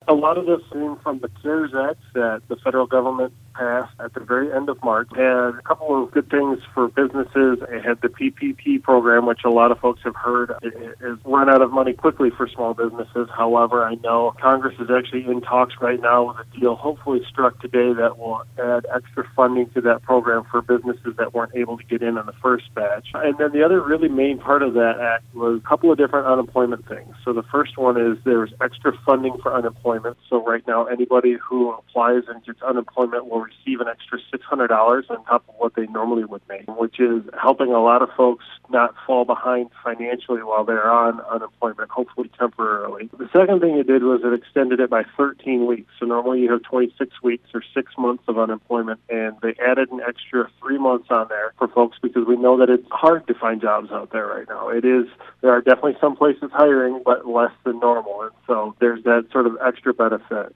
A lot of this came from the CARES Act that the federal government passed at the very end of March. And a couple of good things for businesses. It had the PPP program, which a lot of folks have heard is run out of money quickly for small businesses. However, I know Congress is actually in talks right now with a deal hopefully struck today that will add extra funding to that program for businesses that weren't able to get in on the first batch. And then the other really main part of that act was a couple of different unemployment things. So the first one is there's extra funding for unemployment. So right now, anybody who applies and gets unemployment will receive an extra $600 on top of what they normally would make, which is helping a lot of folks not fall behind financially while they're on unemployment, hopefully temporarily. The second thing it did was it extended it by 13 weeks. So normally you have 26 weeks or 6 months of unemployment, and they added an extra 3 months on there for folks because we know that it's hard to find jobs out there right now. There are definitely some places hiring, but less than normal. And so there's that sort of extra benefit.